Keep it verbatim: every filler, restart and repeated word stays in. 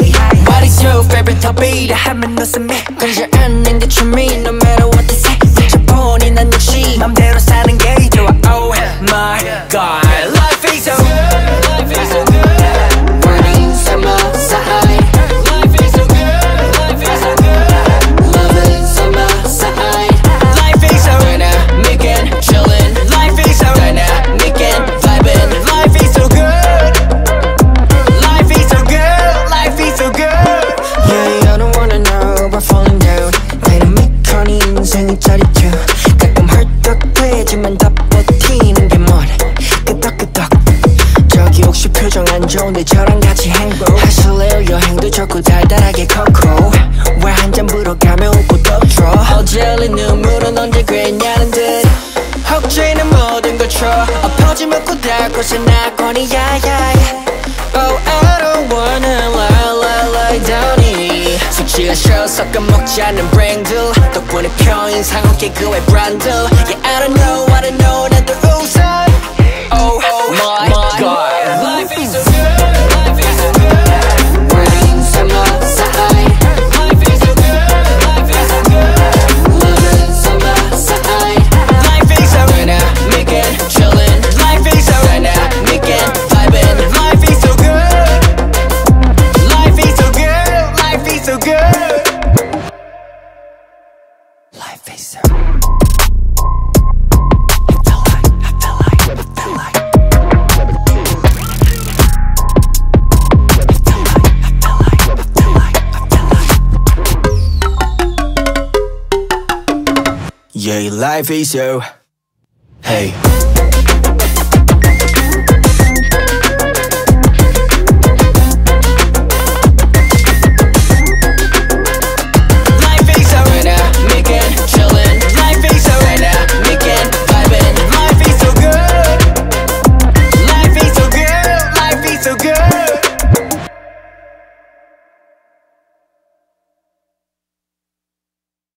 What is your favorite hobby? 하면 웃음이 끊지 않는 게 취미 No matter what they say 자본이 난 역시 맘대로 사는 게 좋아 Oh my god Life is so good Life is so good Burning summer side Life is so good Life is so good Loving summer side Life is so dynamic and chillin' Life is so dynamic and vibin' Life is so good Life is so good Life is so good Yeah, I don't wanna know about falling down Dynamic 하니 인생이 짜릿해 가끔 헐떡대지만 다 버티는 게 뭐래 끄덕끄덕 저기 혹시 표정 안 좋은데 저랑 같이 행복하실래요 여행도 좋고 달달하게 코코 왜 한 잔 불어가며 웃고 떠들어 어젤리 눈물은 언제 그랬냐는 듯 혹시는 모든 걸 쳐 엎어지 먹고 달 곳에 나거니 야야 Oh I don't wanna lie lie lie down 이 술 취하셔 섞어 먹지 않는 브랜드 덕분에 표인상 어깨 그의 브랜드 Yeah I don't know I don't know 나도 웃어 Oh my god Life is so good Life is so good Burning summer side Life is so good Life is so good Loving summer side Life is so dynamic and chillin' Life is so dynamic and vibin' Life is so good Life is so good Life is so good Life is so Yeah, life is so Hey